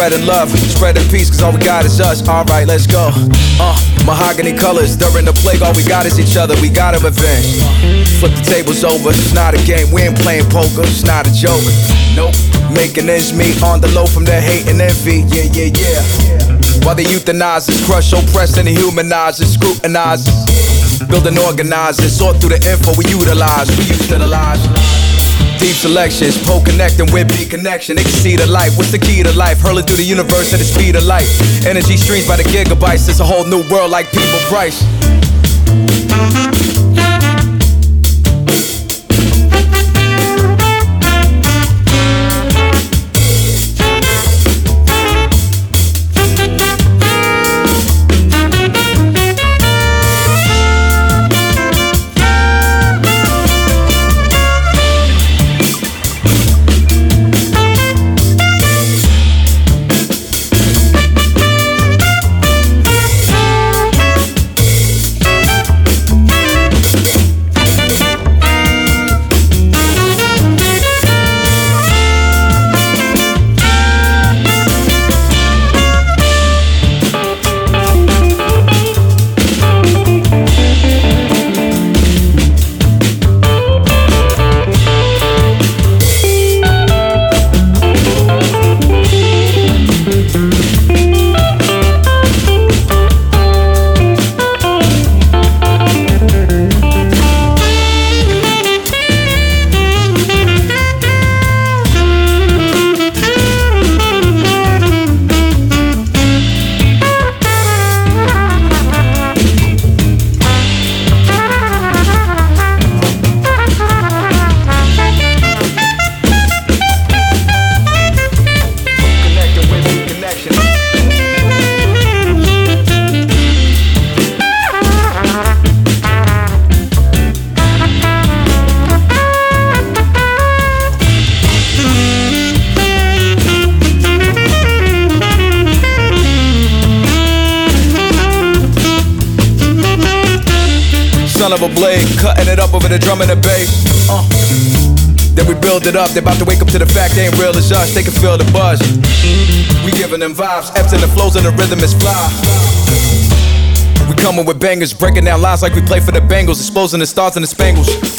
spreading love, spreading peace, cause all we got is us. Alright, let's go. Mahogany colors, during the plague, all we got is each other, we got a revenge. Flip the tables over, it's not a game, we ain't playing poker, it's not a joke. Nope, making ends meet on the low from their hate and envy, yeah. While they euthanize us, crush, oppress, and dehumanize us, scrutinize us. Build and organize us, sort through the info we utilize, we used to the lies. Deep selections, pole connecting with beat connection. They can see the light, what's the key to life? Hurling through the universe at the speed of light. Energy streams by the gigabytes, it's a whole new world like people price. Son of a blade, cutting it up over the drum and the bass. Then we build it up, they about to wake up to the fact they ain't real as us. They can feel the buzz. We giving them vibes, ebbs and the flows and the rhythm is fly. We coming with bangers, breaking down lines like we play for the Bengals, exposing the stars and the spangles.